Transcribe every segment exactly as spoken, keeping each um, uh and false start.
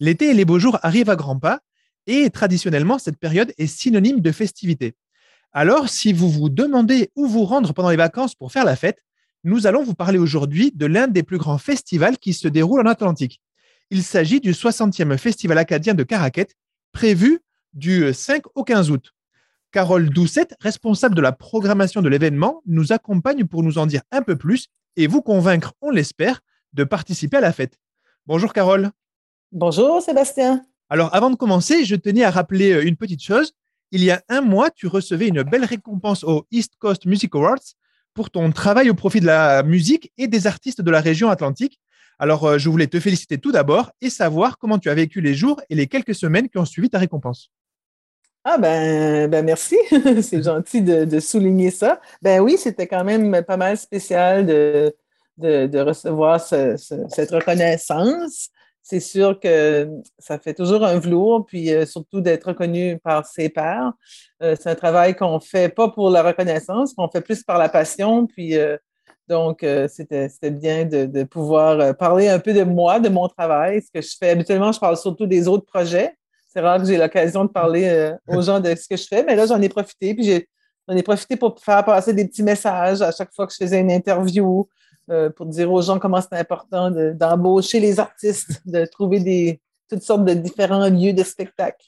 L'été et les beaux jours arrivent à grands pas et traditionnellement, cette période est synonyme de festivité. Alors, si vous vous demandez où vous rendre pendant les vacances pour faire la fête, nous allons vous parler aujourd'hui de l'un des plus grands festivals qui se déroule en Atlantique. Il s'agit du soixantième Festival acadien de Caraquet, prévu du cinq au quinze août. Carole Doucette, responsable de la programmation de l'événement, nous accompagne pour nous en dire un peu plus et vous convaincre, on l'espère, de participer à la fête. Bonjour Carole. Bonjour Sébastien. Alors avant de commencer, je tenais à rappeler une petite chose. Il y a un mois, tu recevais une belle récompense au East Coast Music Awards pour ton travail au profit de la musique et des artistes de la région atlantique. Alors, je voulais te féliciter tout d'abord et savoir comment tu as vécu les jours et les quelques semaines qui ont suivi ta récompense. Ah ben, ben merci, c'est gentil de, de souligner ça. Ben oui, c'était quand même pas mal spécial de, de, de recevoir ce- ce- cette reconnaissance. C'est sûr que ça fait toujours un velours, puis euh, surtout d'être reconnu par ses pairs. Euh, c'est un travail qu'on fait pas pour la reconnaissance, qu'on fait plus par la passion. Puis euh, donc, euh, c'était, c'était bien de, de pouvoir euh, parler un peu de moi, de mon travail. Ce que je fais habituellement, je parle surtout des autres projets. C'est rare que j'ai l'occasion de parler euh, aux gens de ce que je fais, mais là, j'en ai profité. Puis j'ai, j'en ai profité pour faire passer des petits messages à chaque fois que je faisais une interview, euh, pour dire aux gens comment c'est important de- d'embaucher les artistes, de trouver des, toutes sortes de différents lieux de spectacle.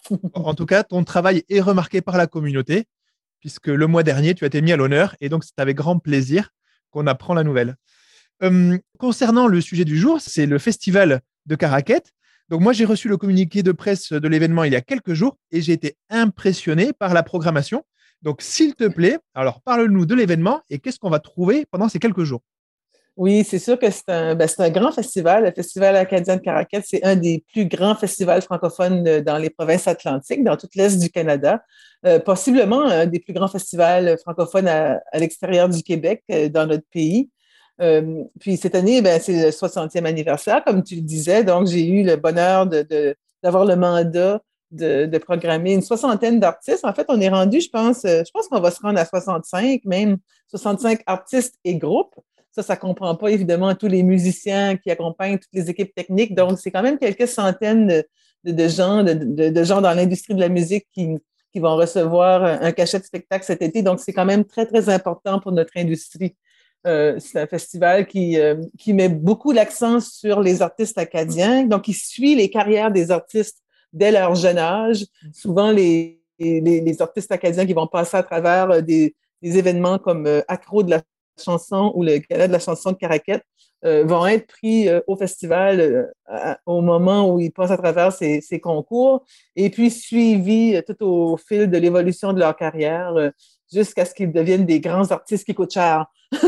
En tout cas, ton travail est remarqué par la communauté, puisque le mois dernier, tu as été mis à l'honneur, et donc c'est avec grand plaisir qu'on apprend la nouvelle. Euh, concernant le sujet du jour, c'est le festival de Caraquet. Donc moi, j'ai reçu le communiqué de presse de l'événement il y a quelques jours, et j'ai été impressionné par la programmation. Donc, s'il te plaît, alors parle-nous de l'événement et qu'est-ce qu'on va trouver pendant ces quelques jours. Oui, c'est sûr que c'est un, ben, c'est un grand festival. Le Festival acadien de Caraquet, c'est un des plus grands festivals francophones euh, dans les provinces atlantiques, dans toute l'Est du Canada. Euh, possiblement un des plus grands festivals francophones à, à l'extérieur du Québec, euh, dans notre pays. Euh, puis cette année, ben, c'est le soixantième anniversaire, comme tu le disais. Donc, j'ai eu le bonheur de, de- d'avoir le mandat de, de programmer une soixantaine d'artistes. En fait, on est rendu, je pense, euh, je pense qu'on va se rendre à soixante-cinq, même soixante-cinq artistes et groupes. Ça, ça ne comprend pas évidemment tous les musiciens qui accompagnent toutes les équipes techniques. Donc, c'est quand même quelques centaines de, de, de gens, de, de, de gens dans l'industrie de la musique qui, qui vont recevoir un cachet de spectacle cet été. Donc, c'est quand même très, très important pour notre industrie. Euh, c'est un festival qui, euh, qui met beaucoup l'accent sur les artistes acadiens. Donc, il suit les carrières des artistes dès leur jeune âge. Souvent, les, les, les artistes acadiens qui vont passer à travers des, des événements comme euh, Accro de la chanson ou le gala de la chanson de Caraquet euh, vont être pris euh, au festival euh, à, au moment où ils passent à travers ces, ces concours et puis suivis euh, tout au fil de l'évolution de leur carrière euh, jusqu'à ce qu'ils deviennent des grands artistes qui coûtent cher.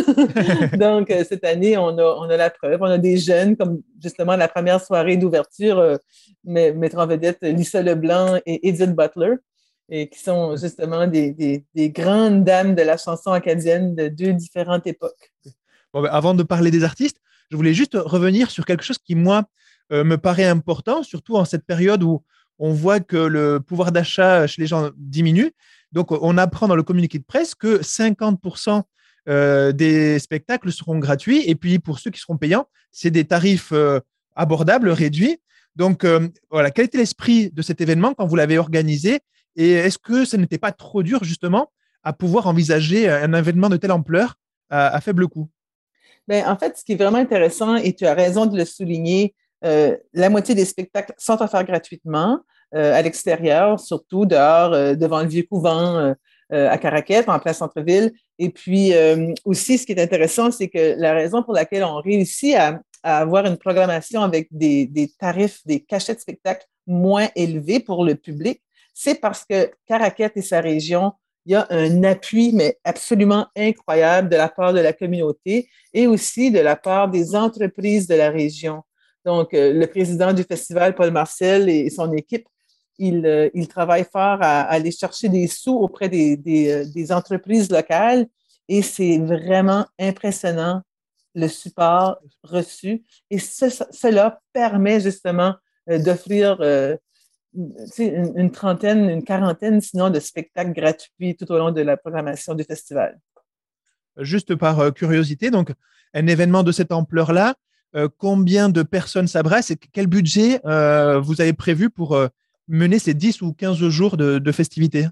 Donc, euh, cette année, on a, on a la preuve. On a des jeunes, comme justement la première soirée d'ouverture, euh, mettre en vedette Lisa Leblanc et Edith Butler, et qui sont justement des, des, des grandes dames de la chanson acadienne de deux différentes époques. Bon, ben, avant de parler des artistes, je voulais juste revenir sur quelque chose qui, moi, euh, me paraît important, surtout en cette période où on voit que le pouvoir d'achat chez les gens diminue. Donc, on apprend dans le communiqué de presse que cinquante pour cent euh, des spectacles seront gratuits. Et puis, pour ceux qui seront payants, c'est des tarifs euh, abordables, réduits. Donc, euh, voilà, quel était l'esprit de cet événement quand vous l'avez organisé? Et est-ce que ce n'était pas trop dur, justement, à pouvoir envisager un événement de telle ampleur à, à faible coût? Bien, en fait, ce qui est vraiment intéressant, et tu as raison de le souligner, euh, la moitié des spectacles sont offerts gratuitement euh, à l'extérieur, surtout dehors, euh, devant le vieux couvent euh, euh, à Caraquet, en plein centre-ville. Et puis euh, aussi, ce qui est intéressant, c'est que la raison pour laquelle on réussit à, à avoir une programmation avec des, des tarifs, des cachets de spectacles moins élevés pour le public, c'est parce que Caraquet et sa région, il y a un appui, mais absolument incroyable de la part de la communauté et aussi de la part des entreprises de la région. Donc, euh, le président du festival, Paul Marcel, et son équipe, il, euh, il travaille fort à, à aller chercher des sous auprès des, des, euh, des entreprises locales et c'est vraiment impressionnant le support reçu. Et ce, cela permet justement euh, d'offrir euh, une, une trentaine, une quarantaine, sinon, de spectacles gratuits tout au long de la programmation du festival. Juste par euh, curiosité, donc un événement de cette ampleur-là, euh, combien de personnes s'abrassent et quel budget euh, vous avez prévu pour euh, mener ces dix ou quinze jours de, de festivités?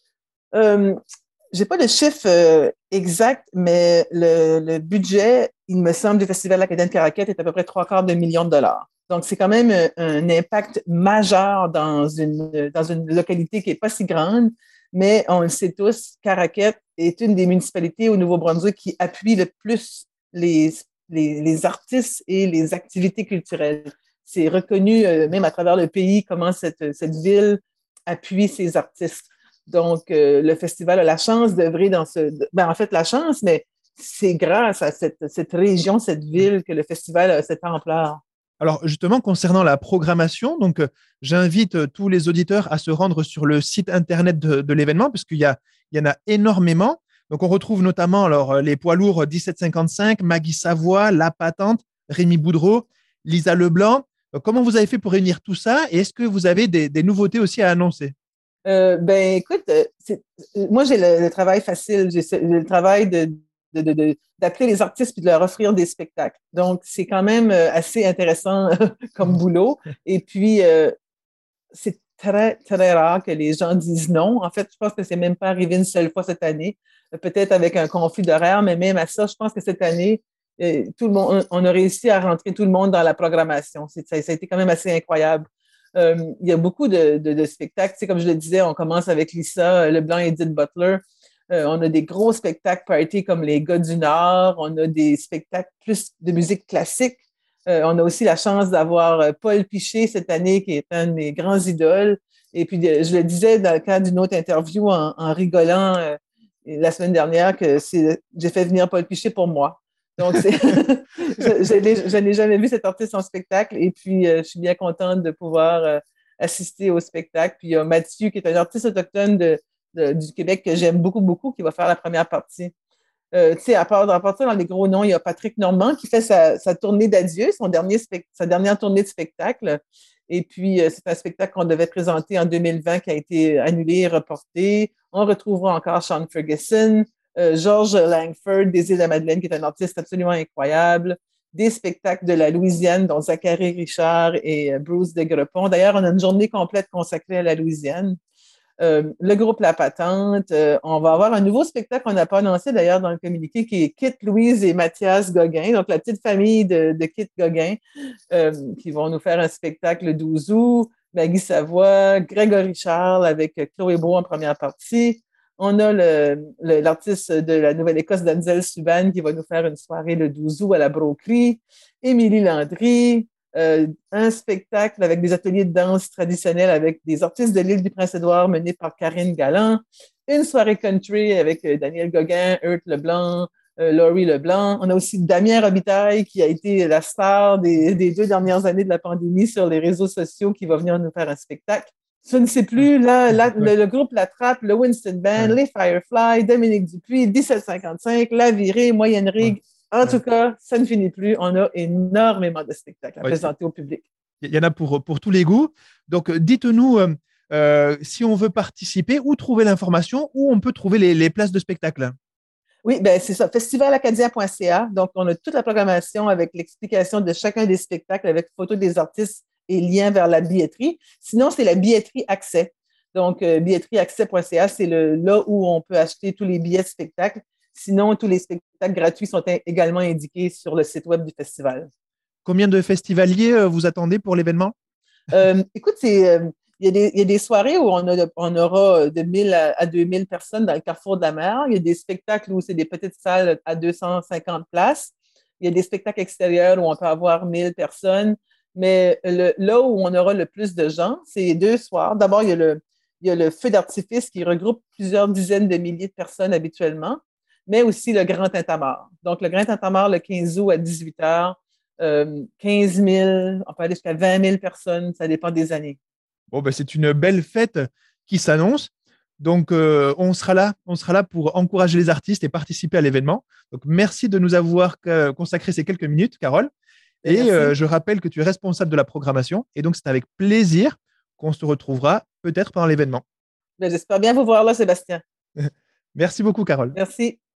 Euh, j'ai pas de chiffre euh, exact, mais le, le budget, il me semble, du Festival acadien de Caraquet est à peu près trois quarts de million de dollars. Donc, c'est quand même un, un impact majeur dans une, dans une localité qui n'est pas si grande, mais on le sait tous, Caraquet est une des municipalités au Nouveau-Brunswick qui appuie le plus les, les, les artistes et les activités culturelles. C'est reconnu euh, même à travers le pays comment cette, cette ville appuie ses artistes. Donc, euh, le festival a la chance d'œuvrer dans ce... Ben, en fait, la chance, mais c'est grâce à cette, cette région, cette ville, que le festival a cette ampleur. Alors, justement, concernant la programmation, donc, euh, j'invite euh, tous les auditeurs à se rendre sur le site internet de, de l'événement, puisqu'il y a, il y en a énormément. Donc, on retrouve notamment alors, les poids lourds dix-sept cinquante-cinq, Maggie Savoie, La Patente, Rémi Boudreau, Lisa Leblanc. Euh, Comment vous avez fait pour réunir tout ça et est-ce que vous avez des, des nouveautés aussi à annoncer? Euh, ben, écoute, euh, c'est, euh, moi, j'ai le, le travail facile. J'ai, ce- j'ai le travail de, de, de, de- d'appeler les artistes puis de leur offrir des spectacles. Donc, c'est quand même euh, assez intéressant comme boulot. Et puis, euh, c'est très, très rare que les gens disent non. En fait, je pense que c'est même pas arrivé une seule fois cette année. Euh, Peut-être avec un conflit d'horaire, mais même à ça, je pense que cette année, euh, tout le monde, on a réussi à rentrer tout le monde dans la programmation. C'est, ça, ça a été quand même assez incroyable. Euh, il y a beaucoup de, de, de spectacles. Tu sais, comme je le disais, on commence avec Lisa Leblanc et Edith Butler. Euh, on a des gros spectacles party comme les Gars du Nord. On a des spectacles plus de musique classique. Euh, on a aussi la chance d'avoir euh, Paul Piché cette année, qui est un de mes grands idoles. Et puis, de, je le disais dans le cadre d'une autre interview en, en rigolant euh, la semaine dernière que c'est, j'ai fait venir Paul Piché pour moi. Donc, c'est, je, je, n'ai, je n'ai jamais vu cet artiste en spectacle et puis euh, je suis bien contente de pouvoir euh, assister au spectacle. Puis il y a Mathieu, qui est un artiste autochtone de, de, du Québec que j'aime beaucoup, beaucoup, qui va faire la première partie. Euh, tu sais, à part, à partir dans les gros noms, il y a Patrick Normand qui fait sa, sa tournée d'adieu, son dernier spect- sa dernière tournée de spectacle. Et puis, euh, c'est un spectacle qu'on devait présenter en deux mille vingt qui a été annulé, reporté. On retrouvera encore Sean Ferguson, euh, George Langford des Îles de la Madeleine, qui est un artiste absolument incroyable. Des spectacles de la Louisiane, dont Zachary Richard et euh, Bruce Degrepon. D'ailleurs, on a une journée complète consacrée à la Louisiane. Euh, le groupe La Patente. Euh, on va avoir un nouveau spectacle qu'on n'a pas annoncé d'ailleurs dans le communiqué qui est Kit Louise et Mathias Gauguin, donc la petite famille de, de Kit Gauguin, euh, qui vont nous faire un spectacle le douze août. Maggie Savoie, Grégory Charles avec Chloé Beau en première partie. On a le, le, l'artiste de la Nouvelle-Écosse, Denzel Subban, qui va nous faire une soirée le douze août à la Broquerie. Émilie Landry, euh, un spectacle avec des ateliers de danse traditionnels avec des artistes de l'île du Prince-Édouard menés par Karine Galland, une soirée country avec euh, Daniel Gauguin, Hurt Leblanc, euh, Laurie Leblanc. On a aussi Damien Robitaille qui a été la star des, des deux dernières années de la pandémie sur les réseaux sociaux qui va venir nous faire un spectacle. Je ne sais plus, là, la, le, le groupe La Trappe, le Winston Band, ouais. Les Firefly, Dominique Dupuis, dix-sept cinquante-cinq, La Virée, Moyenne Rigue. Ouais. En ouais. tout cas, ça ne finit plus. On a énormément de spectacles à ouais. présenter au public. Il y en a pour, pour tous les goûts. Donc, dites-nous, euh, euh, si on veut participer, où trouver l'information, où on peut trouver les, les places de spectacle? Oui, ben c'est ça, festival acadien point c a. Donc, on a toute la programmation avec l'explication de chacun des spectacles avec photos des artistes et lien vers la billetterie. Sinon, c'est la billetterie accès. Donc, euh, billetterie accès point c a, c'est le, là où on peut acheter tous les billets de spectacle. Sinon, tous les spectacles gratuits sont in- également indiqués sur le site web du festival. Combien de festivaliers euh, vous attendez pour l'événement? Euh, écoute, c'est, euh, il, y a des, il y a des soirées où on, a, on aura de mille à deux mille personnes dans le Carrefour de la Mer. Il y a des spectacles où c'est des petites salles à deux cent cinquante places. Il y a des spectacles extérieurs où on peut avoir mille personnes. Mais le, là où on aura le plus de gens, c'est deux soirs. D'abord, il y a le, il y a le feu d'artifice qui regroupe plusieurs dizaines de milliers de personnes habituellement, mais aussi le Grand Tintamarre. Donc, le Grand Tintamarre, le quinze août à dix-huit heures, euh, quinze mille, on peut aller jusqu'à vingt mille personnes, ça dépend des années. Bon, ben, c'est une belle fête qui s'annonce. Donc, euh, on sera là, on sera là pour encourager les artistes et participer à l'événement. Donc, merci de nous avoir consacré ces quelques minutes, Carole. Et euh, je rappelle que tu es responsable de la programmation. Et donc, c'est avec plaisir qu'on se retrouvera peut-être pendant l'événement. J'espère bien vous voir là, Sébastien. Merci beaucoup, Carole. Merci.